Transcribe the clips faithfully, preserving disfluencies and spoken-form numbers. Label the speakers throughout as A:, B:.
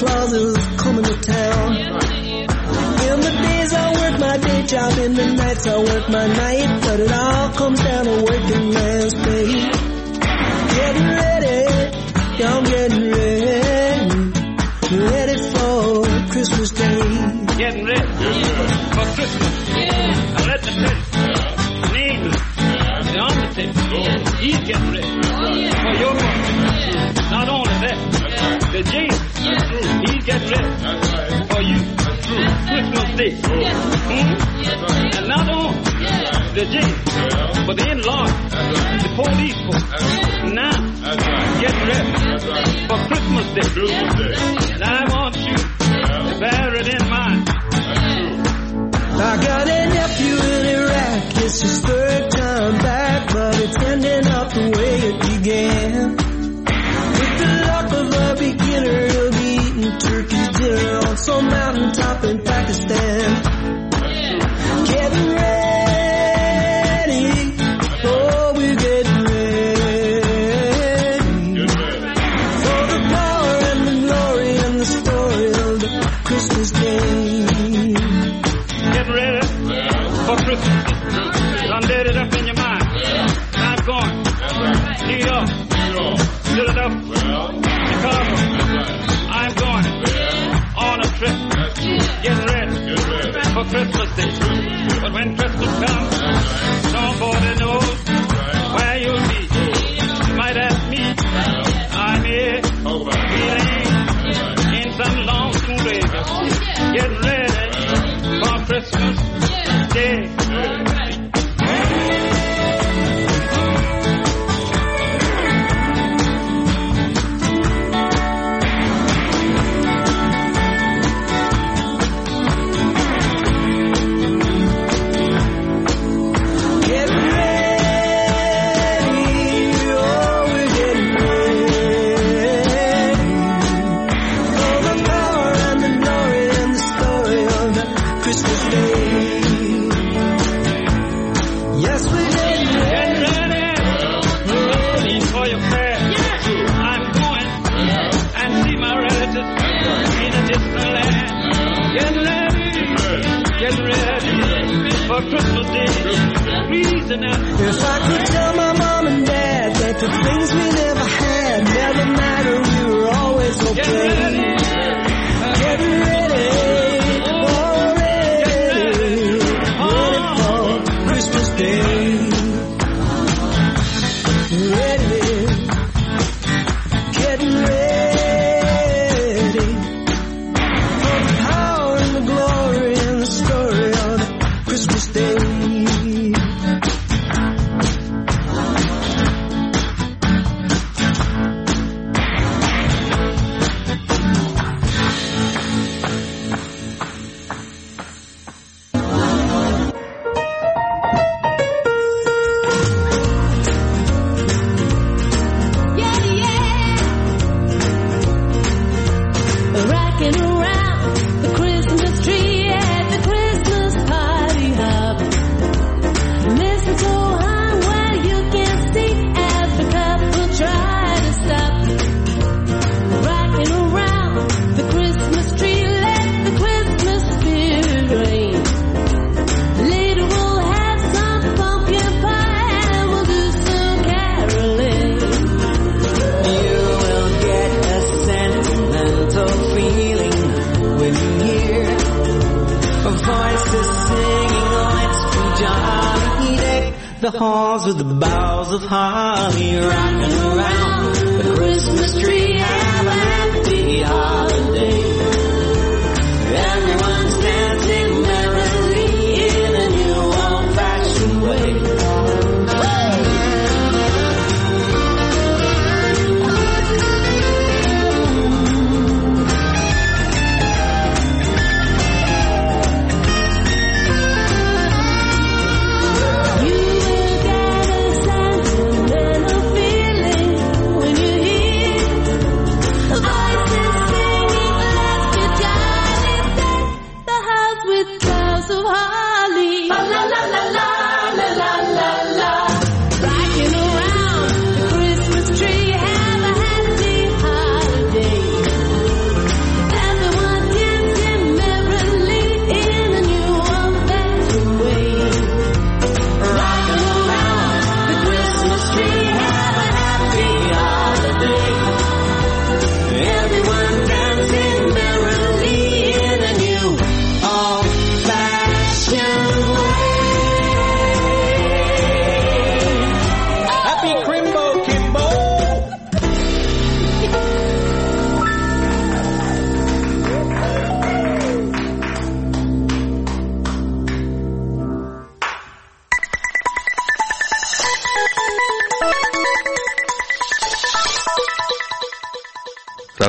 A: Claus is coming to town. In the days I work my day job, in the nights I work my night, but it all comes down to working man's pay. Getting ready, yeah, I'm getting ready, ready for Christmas Day.
B: Getting ready for Christmas. I let the tell you, neighbor, the undertaker, he's getting ready for your party. Not only that, the jail, he's getting ready for you. Christmas Day. Hmm? And not only the jail, but the in-law, the police folks. Now, get ready for Christmas Day. And I want you to bear it in mind.
A: I got a nephew in Iraq, it's his third time back, but it's ending up the way it began. With the luck of a beginner, he'll be eating turkey dinner on some mountaintop in Pakistan. Getting ready, oh, we're getting ready for the power and the glory and the story of the Christmas Day.
B: Get ready for Christmas. Done did it up in your mind. Not going. New York. Philadelphia. Chicago. I'm going on a trip. Getting ready for Christmas Day. But when Christmas comes, nobody knows where you'll be. You might ask me. I'm here. Feeling in some lonesome Vegas. Getting ready for Christmas Day. Christmas Day, reason out.
A: If I could tell my mom and dad that the things we never had never mattered, we were always okay.
B: Get ready,
A: get ready, already, ready for Christmas Day. Ready, getting ready for the power and the glory and the story of Christmas Day.
C: The halls with the boughs of holly rocking around the Christmas tree. Have a happy holiday. Everyone's dancing merrily in a new old-fashioned way.
D: Voices sing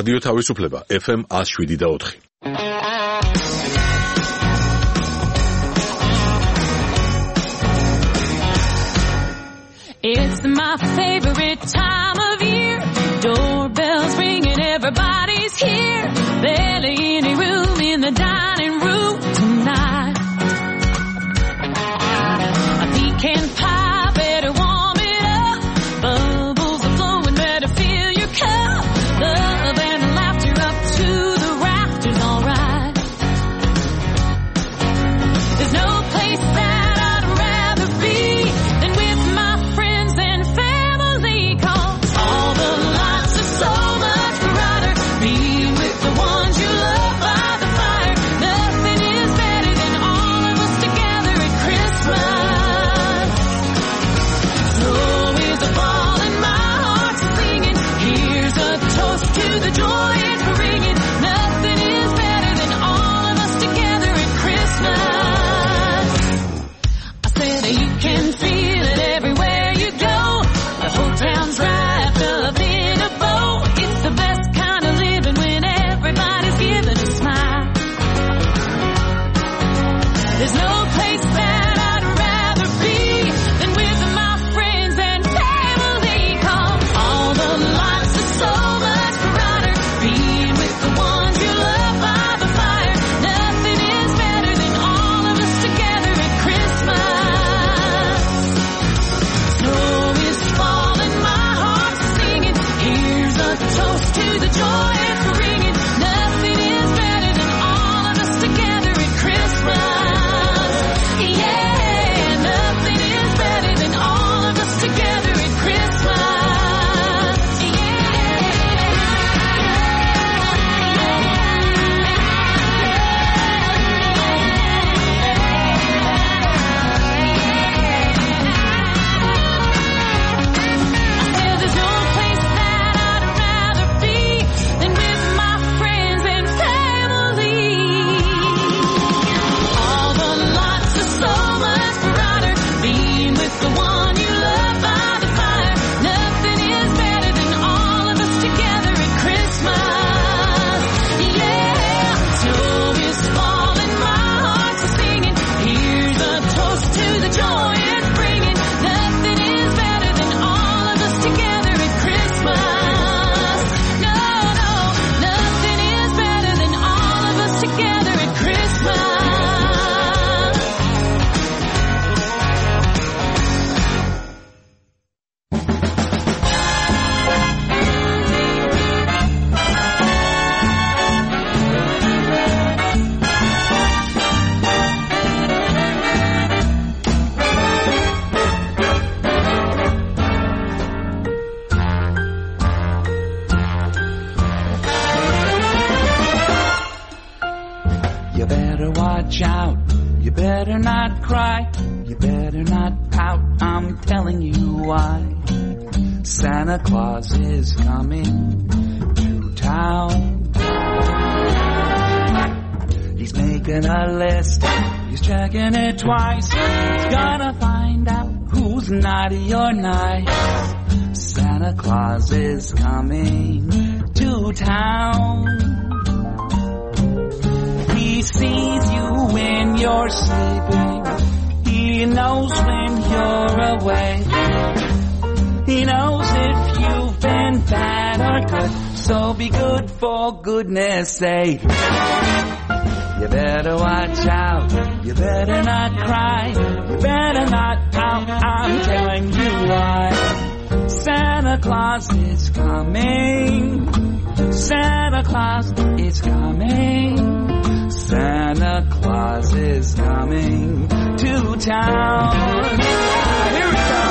D: რადიო თავისუფლება ეფ ემ one oh seven და four.
E: It's my favorite time of year. Doorbells ringing, everybody's here. Barely any room in the dining room tonight. A pecan pie, better warm it up. Bubbles are flowing, better fill your cup. Love and laughter up to the rafters, alright. There's no place that I'd rather be than with my friends and family. 'Cause all the lights are so much brighter. Being with the ones you love by the fire. Nothing is better than all of us together at Christmas. Snow is falling, my heart's singing. Here's a toast to the joy it's bringing. Nothing is better than all of us together at Christmas. I said you can feel it everywhere you go. The whole town's wrapped up in a bow. It's the best kind of living when everybody's giving a smile. There's no place that I'd rather be than with my friends and family. 'Cause all the lights are so much brighter. Being with the ones you love by the fire. Nothing is better than all of us together at Christmas. Snow is falling, my heart's singing. Here's a toast to the joy it's bringing. Nothing is better than all of us together at Christmas. Yeah, nothing is better than all of us together at Christmas. I said there's no place that I'd rather be than with my friends and family. All the lights are so much brighter. Being with the one you love by the fire. Nothing is better than all of us together at Christmas. Yeah, snow is falling, my heart's singing. Here's a toast to the joy it's bringing. Nothing is better than all of us together at Christmas. No, no, nothing is better than all of us together at Christmas.
F: You better watch out. You better not cry. You better not pout. I'm telling you why. Santa Claus is coming to town. He's making a list. He's checking it twice. He's gonna find out who's naughty or nice. Santa Claus is coming to town. He sees you when you're sleeping. He knows when you're awake. He knows if you've been bad or good. So be good for goodness sake. You better watch out. You better not cry. You better not pout. I'm telling you why. Santa Claus is coming. Santa Claus is coming. Santa Claus is coming to town. Here we go.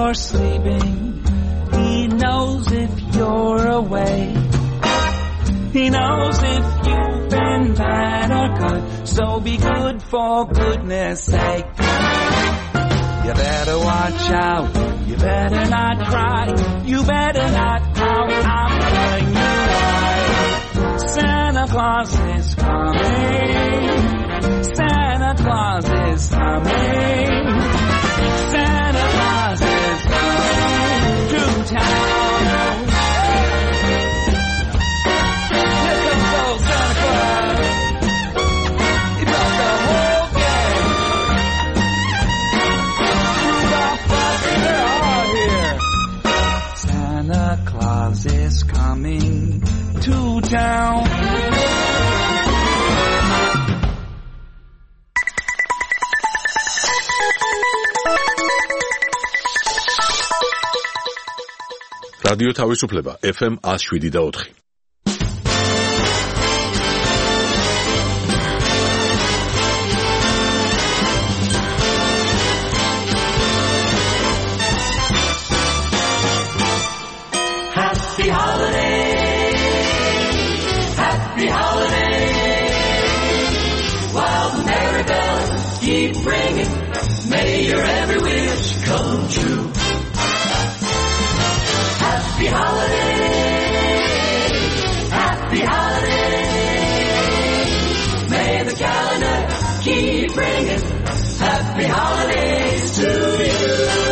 F: you're sleeping. He knows if you're awake. He knows if you've been bad or good. So be good for goodness sake. You better watch out. You better not cry. You better not pout. I'm telling you why. Santa Claus is coming. Santa Claus is coming. Santa Claus is coming to town. Here comes old Santa Claus. He brought the whole gang. Rudolph, Buster, they're all here. Santa Claus is coming to town.
D: რადიო თავისუფლება ეფ ემ one oh seven და four.
C: Happy holiday, happy holiday. While the merry bells keep ringing, may your every wish come true. Happy holiday, happy holiday. May the calendar keep ringing. Happy holidays to you.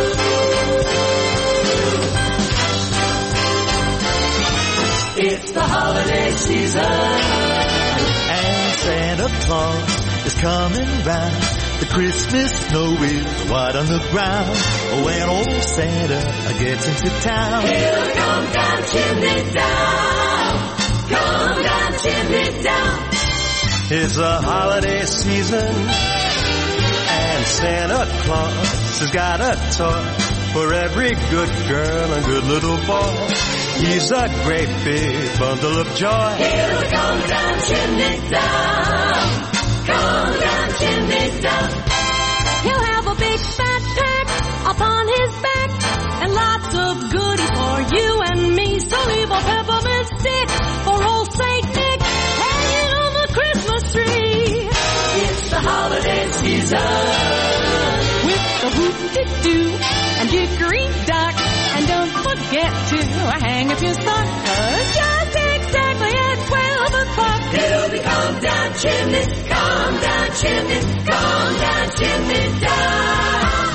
C: It's the holiday season,
A: And Santa Claus is coming round. The Christmas snow is white on the ground. When old Santa gets into town,
C: he'll come down chimney down, come down chimney down.
A: it's a holiday season, and Santa Claus has got a toy for every good girl and good little boy. He's a great big bundle of joy.
C: He'll come down chimney down, come down chimney down.
E: He'll have a big fat pack upon his back and lots of goodies for you and me. So leave a peppermint stick for old Saint Nick hanging on the Christmas tree.
C: It's the holiday season,
E: With the hoop-de-doo and dickory-dock. And don't forget to hang up your sock, 'cause just exactly at twelve o'clock
C: he'll be come down chimney, come down chimney, come down chimney down.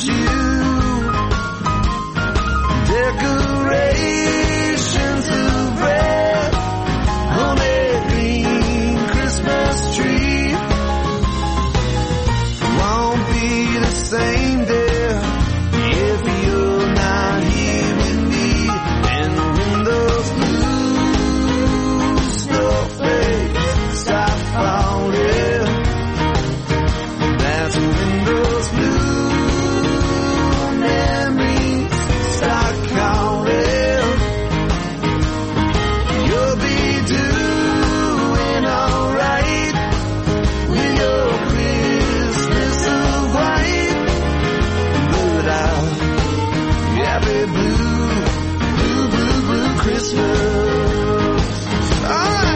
A: you. Decorations of red on a green Christmas tree. Won't be the same there if you're not here with me. And when those blue snowflakes start falling, that's when those blue memories start calling. You'll be doing alright with your Christmas of white. But I'll have a blue, blue, blue, blue Christmas. Alright.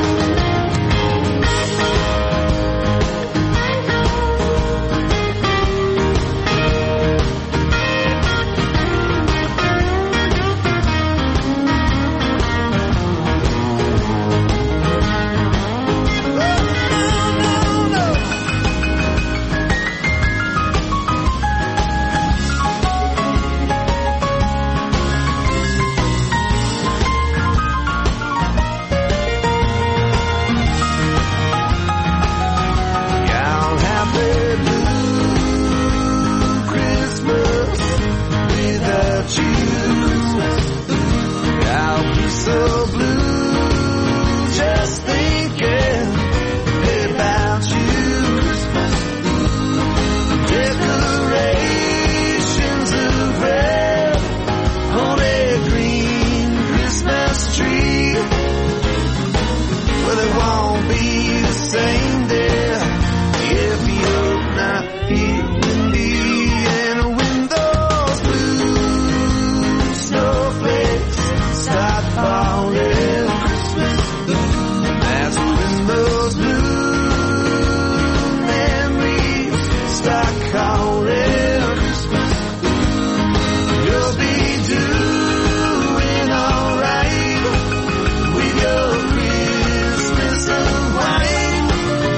A: I'll have a blue Christmas without you. I'll be so blue just thinking about you. Decorations of red on a green Christmas tree. Well, it won't be the same there if you're not here with me. And when those blue snowflakes start falling, that's when those blue memories start calling. You'll be doing alright with your Christmas of white.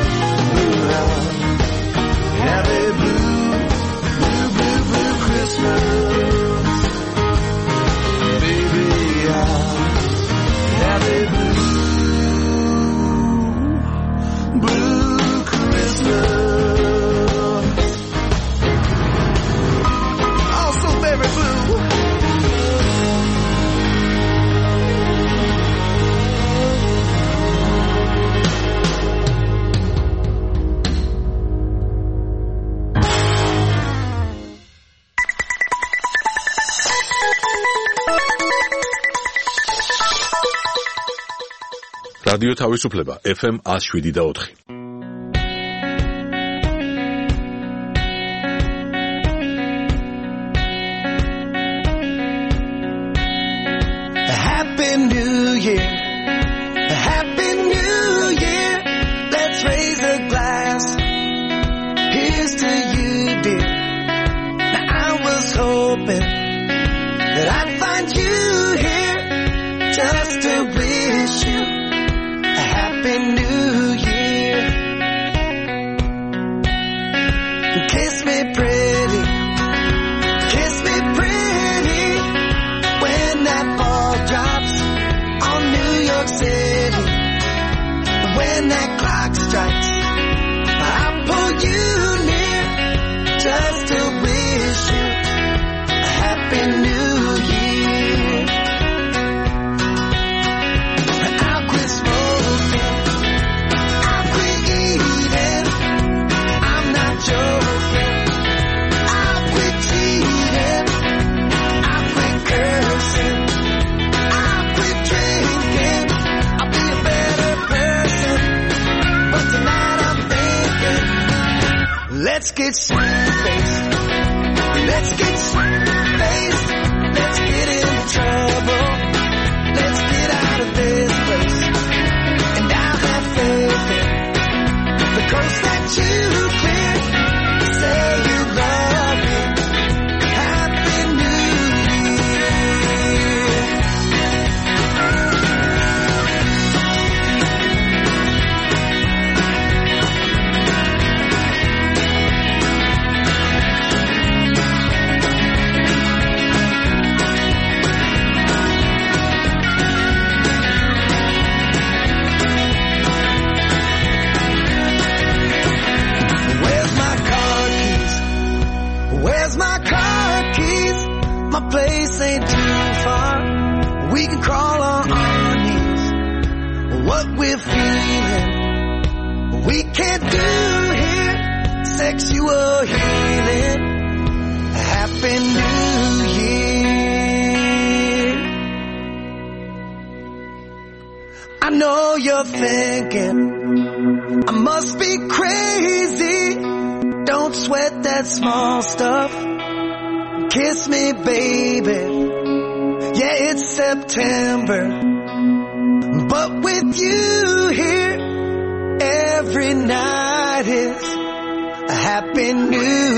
A: Have a blue, blue, blue, blue Christmas. Baby, I'll have a blue, blue Christmas. Oh, so very blue.
D: რადიო თავისუფლება ეფ ემ one oh seven და four.
A: Happy New Year, Happy New Year. Let's raise a glass. Here's to you, dear. Now I was hoping that I'd find you here just to wish you a Happy New Year. Kiss me pretty, kiss me pretty, when that ball drops on New York City. When that clock strikes, I'll pull you near just to wish you a Happy New Year. I'll quit smoking, I'll quit eating, I'm not joking. I'll quit cheating, I'll quit cursing, I'll quit drinking, I'll be a better person. But tonight I'm thinking, let's get sweet-faced, let's get sweet-faced, let's get in trouble, let's get out of this place. And I'll have faith in the coast that you cleared. Say you love me. Happy New Year. too far, we can crawl on our knees. What we're feeling, we can't do here. Sexual healing. Happy New Year. I know you're thinking I must be crazy. Don't sweat that small stuff. Kiss me, baby. Yeah, it's September, but with you here, every night is a Happy New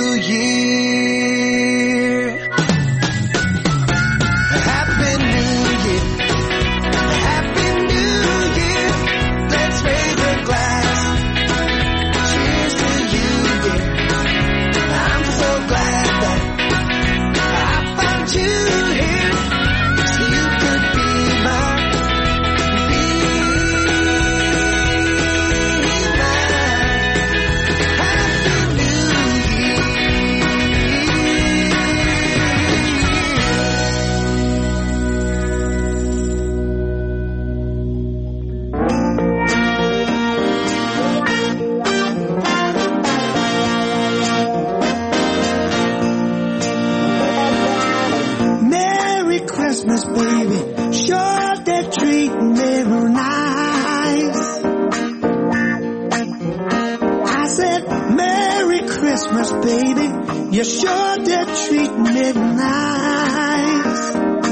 A: Year. Happy New Year. Happy New Year. Let's raise a glass. Cheers to you, yeah. I'm so glad that I found you here, so you could be mine. Be
G: Merry Christmas, baby. Sure they're treating me real nice. I said, Merry Christmas, baby. You sure they're treating me nice.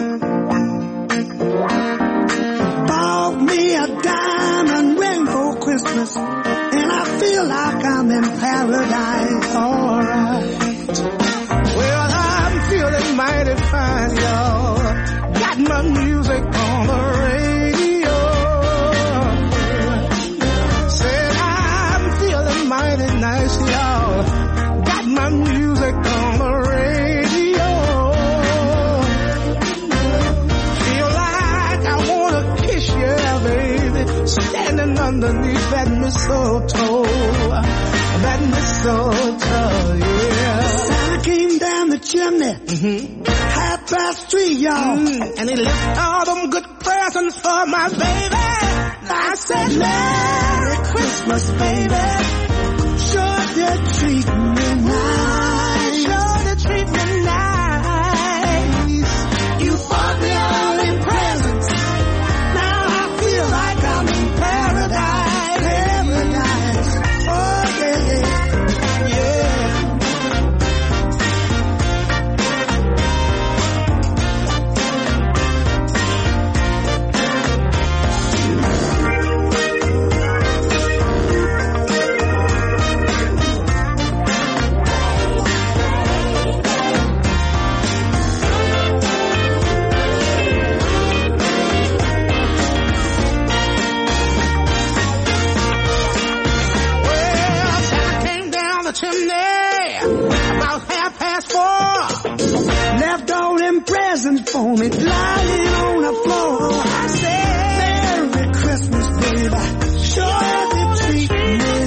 G: Bought me a diamond ring for Christmas, and I feel like I'm in paradise. Alright.
A: Well, I'm feeling mighty fine, y'all. Got my music on the radio. Said I'm feeling mighty nice, y'all. Got my music on the radio. Feel like I wanna kiss you, baby, standing underneath that mistletoe. That mistletoe, yeah.
G: Santa came down the chimney,
A: Mm-hmm.
G: half past three, y'all.
A: Mm, and he left all them good presents for my baby. I said, Merry Christmas, baby.
G: Sure they're treating me nice.
A: Sure they treat me nice. You bought me all them presents. Now I feel like I'm in paradise.
G: Paradise. Oh, yeah, yeah.
A: Yeah. Well, Santa came down the chimney about half past four.
G: Left all them presents for me lying on the floor.
A: I said,
G: Merry Christmas, baby. Sure they're treating me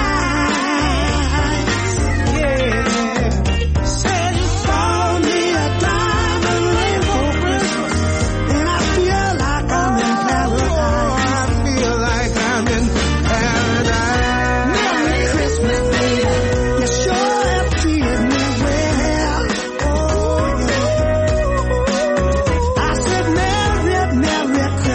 G: nice.
A: yeah. Said you
G: Bought me a diamond ring for Christmas, and I feel like I'm in
A: oh,
G: paradise.
A: I feel like I'm in paradise.
G: Merry Christmas, baby. You sure have treated me well. Oh, yeah. I said, Merry, Merry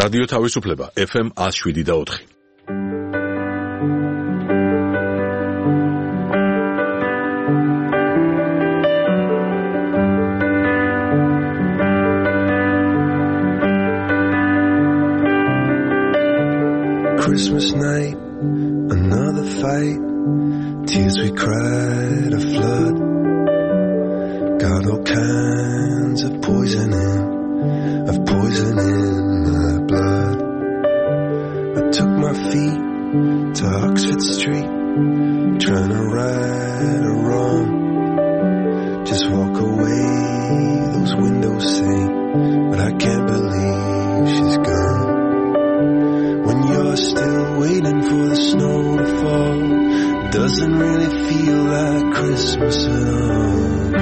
D: რადიო თავისუფლება ეფ ემ one oh seven და four.
H: Christmas night, another fight, tears we cried a flood, got all kinds of poison in, of poison in my blood. I took my feet to Oxford Street, trying to right a wrong, just walk away, those windows say, but I can't believe she's gone. When you're still waiting for the snow to fall, doesn't really feel like Christmas at all.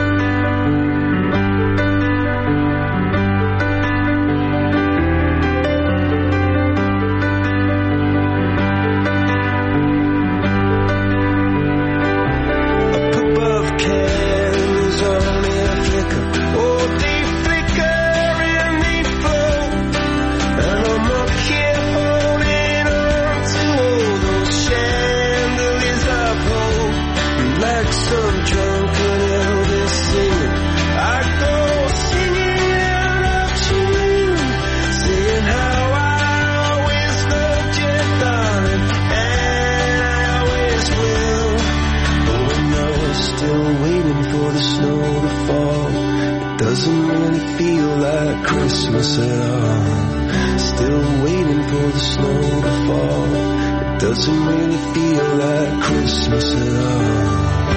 H: Doesn't really feel like Christmas at all. Still waiting for the snow to fall. It doesn't really feel like Christmas at all.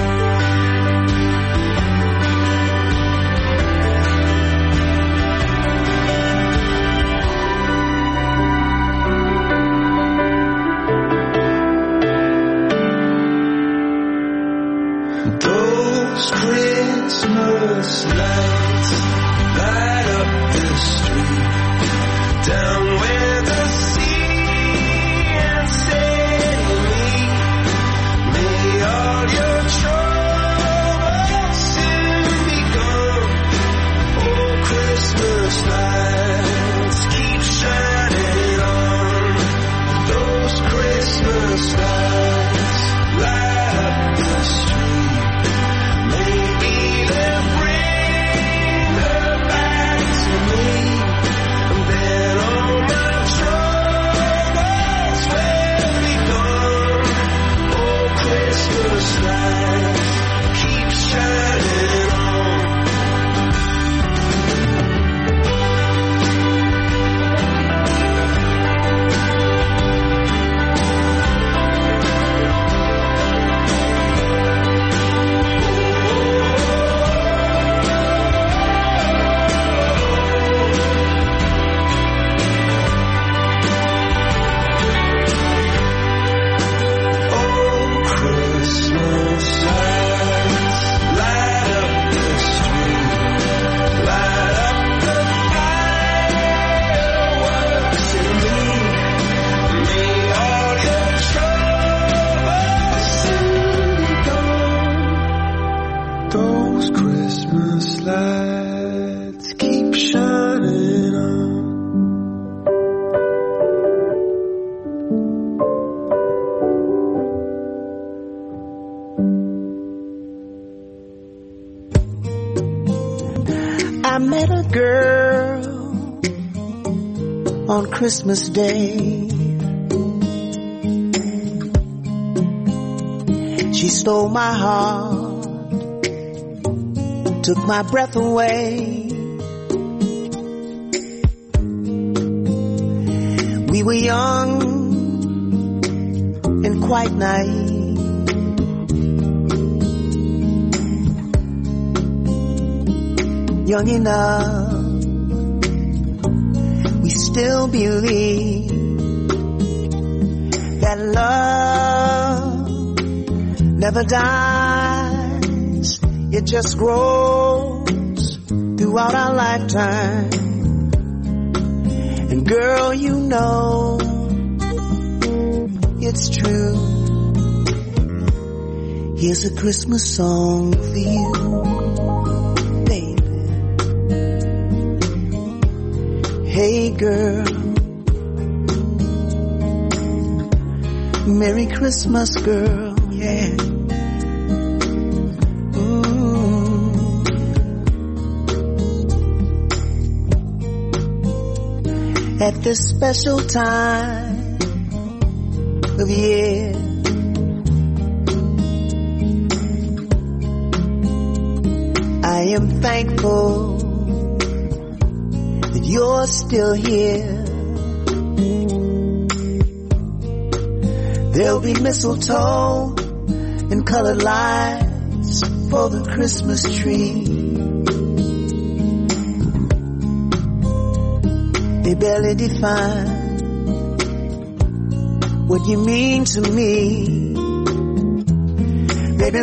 H: Those Christmas lights light up the street, down where the sea and say me, may all your troubles soon be gone. Oh, Christmas lights keep shining on. Those Christmas lights light up the street. Maybe they'll bring her back to me, and then all my troubles will be gone. Oh, Christmas lights keep shining on. Those Christmas lights keep shining on.
C: I met a girl on Christmas Day. She stole my heart, took my breath away. We were young and quite naive. Young enough, we still believe that love never dies. It just grows throughout our lifetime. And girl, you know it's true. Here's a Christmas song for you, baby. Hey girl,
G: Merry Christmas, girl, yeah. Mm. At this special time of year, I am thankful that you're still here. There'll be mistletoe and colored lights for the Christmas tree. They barely define what you mean to me. Baby,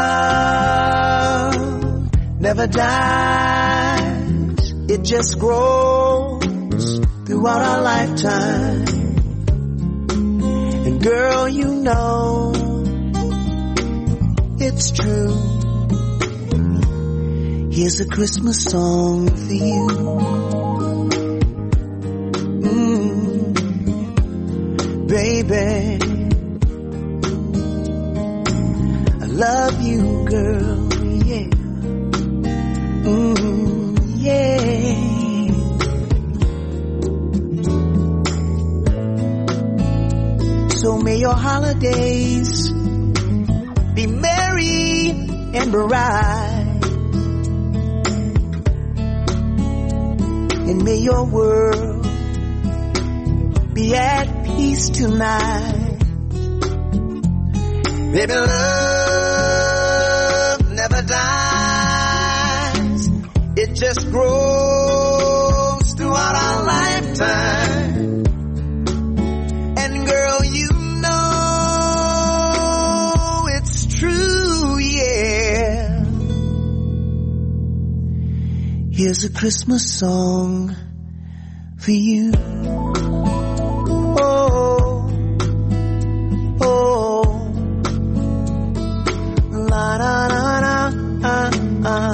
G: love never dies. It just grows throughout our lifetime. And girl, you know it's true. Here's a Christmas song for you. Mm, baby, I love you, girl, yeah. Mm, yeah. So may your holidays be merry and bright, and may your world be at peace tonight. Baby, love never dies. It just grows throughout our lifetime. And girl, you know it's true, yeah. Here's a Christmas song for you. Oh, oh, la da da da, ah, ah.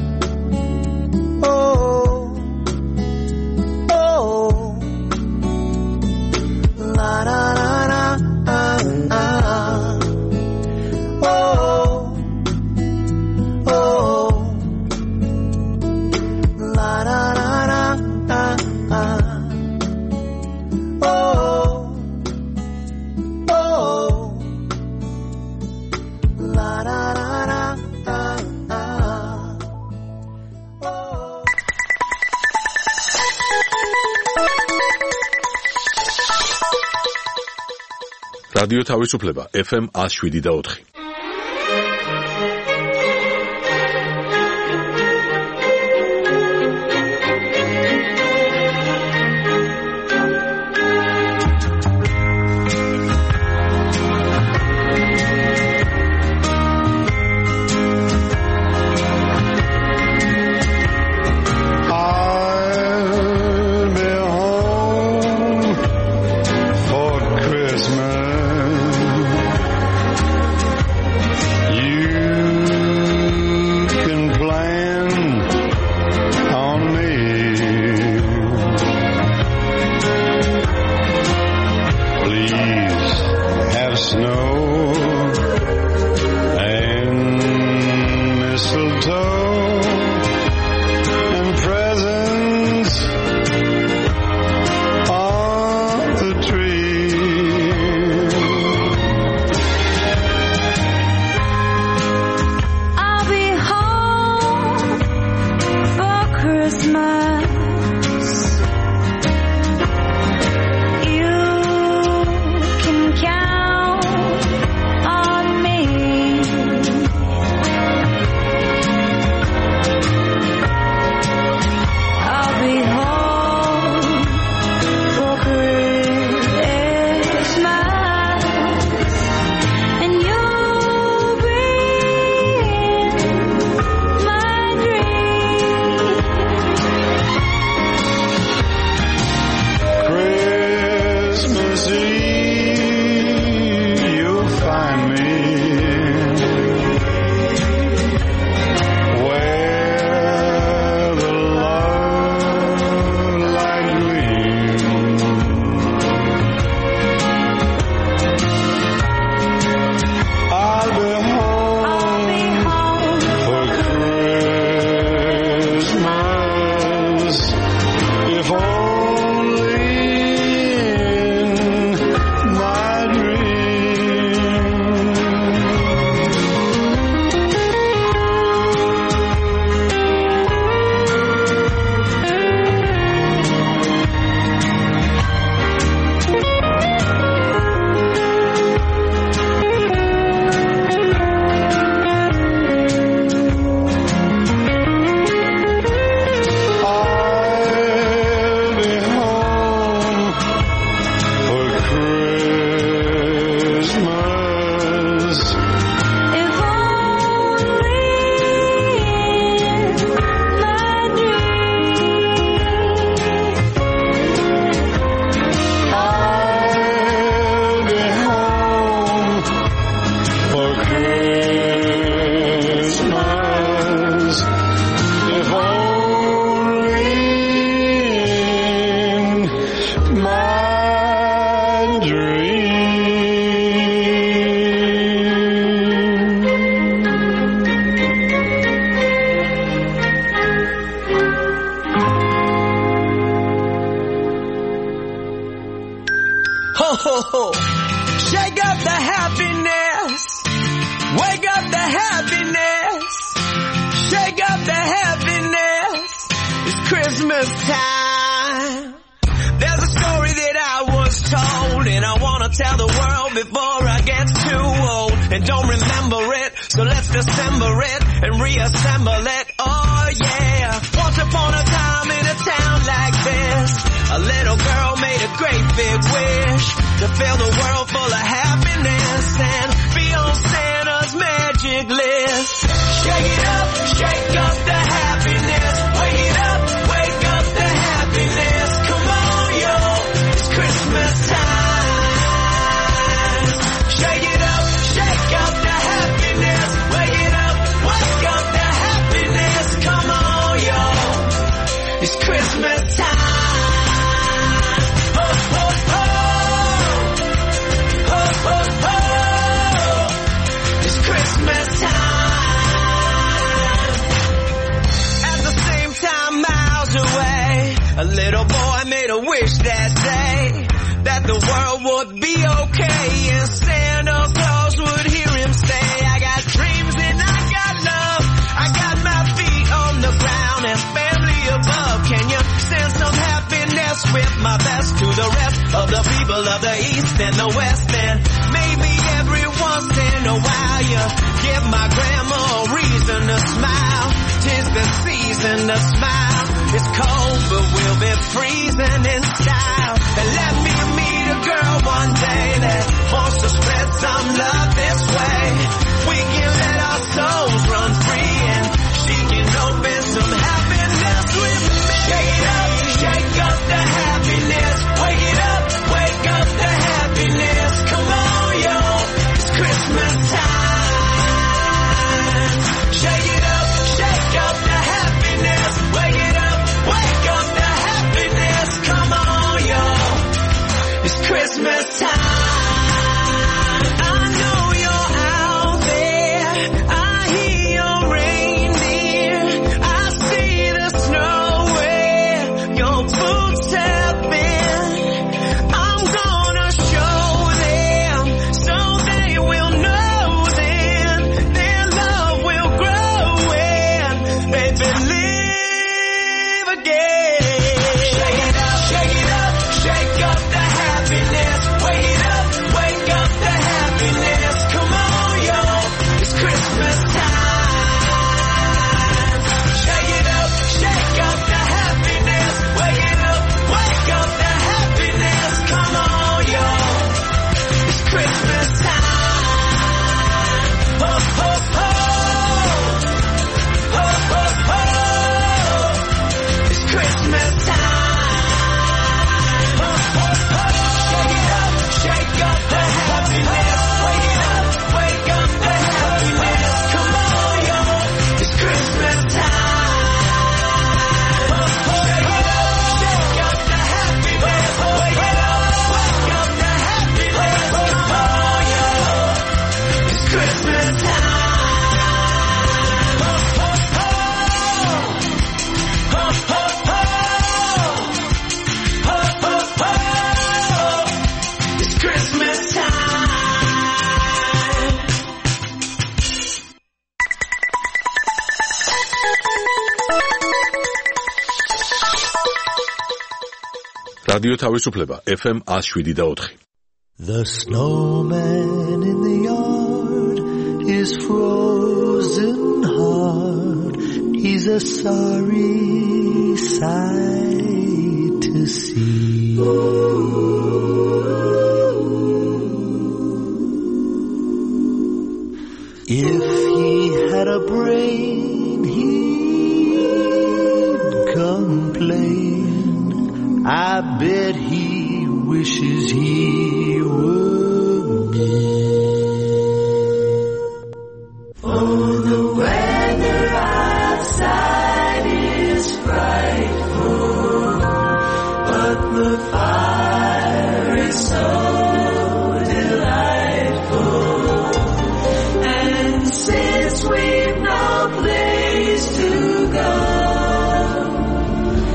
G: Oh, oh, la da da da, ah, ah. Oh, oh, la da da da, ah, ah. Oh, oh, la da da da, ah, ah. Oh.
D: რადიო თავისუფლება ეფ ემ one oh seven და four.
I: I'll be home for Christmas. You can plan on me. Please have snow and mistletoe and presents on the tree.
E: I'll be home for Christmas. You can count
A: Shake up the happiness. Wake up the happiness. Shake up the happiness. It's Christmas time. There's a story that I was told, and I wanna tell the world before I get too old. And don't remember it, so let's dissemble it and reassemble it. Oh yeah. Once upon a time in a town like this, a little girl made a great big wish to fill the world full of happiness and be on Santa's magic list. Shake it up, shake up the happiness. Wake it up, wake up the happiness. Come on, yo, it's Christmas time. Shake it up, shake up the happiness. Wake it up, wake up the happiness. Come on, yo, it's Christmas time. Ho, ho, ho. Ho, ho, ho. It's Christmas time. At the same time, miles away, a little boy made a wish that day that the world would be okay and Santa Claus would hear him say, I got dreams and I got love. I got my feet on the ground and family above. Can you send some happiness with my best to the rest of the people of the East and the West? And maybe every once in a while you give my grandma a reason to smile. 'Tis the season to smile. It's cold, but we'll be freezing in style. And let me meet a girl one day that wants to spread some love this way. We can let our souls run free and she can open some happiness with me. Shake it up, shake up the happiness. Wake it up, wake up the happiness. Come on, yo, it's Christmas time. Shake it up, shake up the happiness. Wake it up, wake up the happiness. Come on, yo, it's Christmas time. I know you're out there. I hear your reindeer. I see the snow where your boots have been. I'm gonna show them so they will know then their love will grow and they believe again. Shake it up, shake it up, shake up the happiness. Wake it up, wake up the happiness. Come on, yo, it's Christmas time. Shake it up, shake up the happiness. Wake it up, wake up the happiness. Come on, yo, it's Christmas time. Ho, ho, ho. Ho, ho, ho. It's Christmas time. Ho, ho, ho. Shake it up, shake up the happiness. Wake it up, wake up the happiness. Come on, yo, it's Christmas time. Ho, ho, shake it up, shake up the happiness. Wake it up, wake up the happiness. Come on, yo, it's Christmas time. Ho, ho, ho. Ho, ho, ho. Ho, ho, ho. It's Christmas time.
D: რადიო თავისუფლება F M one oh seven point four.
J: The snowman in the yard is frozen hard. He's a sorry sight to see. If he had a brain, he'd complain. I bet he wishes he were me. Oh, the weather outside is frightful, but the fire is so delightful. And since we've no place to go,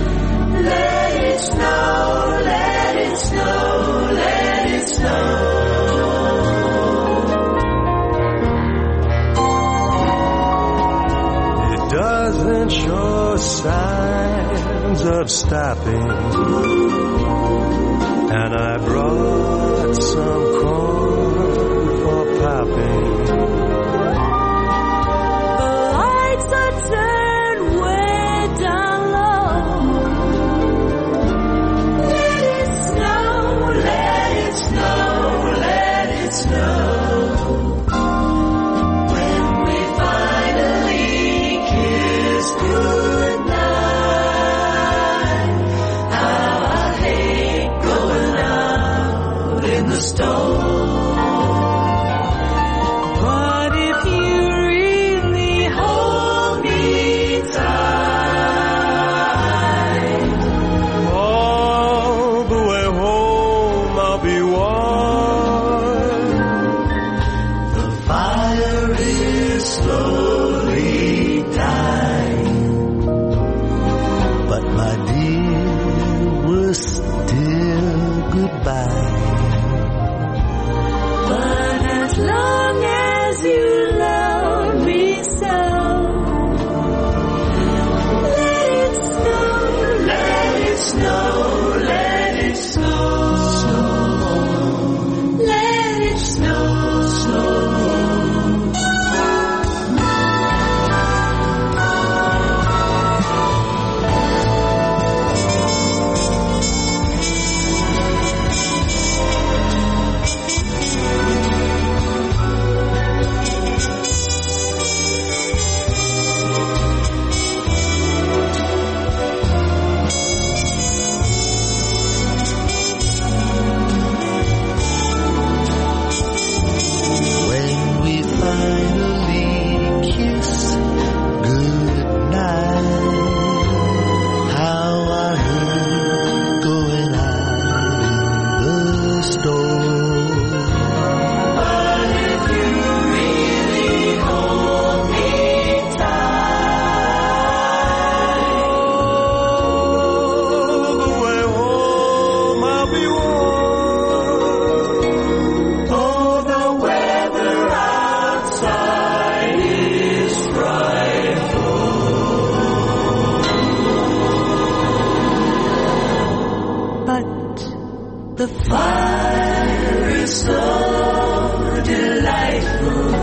J: let it snow, let it snow, let it snow.
H: of stopping, and I brought some corn for popping.
E: The lights are turned way down low. Let it snow, let it snow, let it snow. When we finally kiss goodnight, how I hate going out in the storm. But if you really hold me tight,
H: All the way home I'll be warm.
J: The fire is slowly dying, but my dear, we're still goodbye.
E: but as long as you love me so, let it snow, let it snow, let it snow, let it snow, snow.
J: When we finally kiss goodnight, how I hate going out in the storm.
E: But if you really hold me tight,
H: All the way home I'll be warm.
E: oh, the weather outside is frightful, but the fire is so delightful,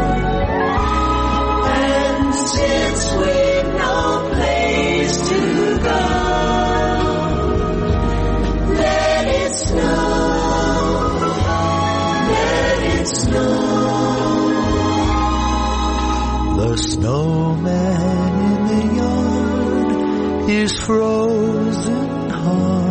E: and since we've no place to go, let it snow, let it snow.
J: The snowman in the yard is frozen hard.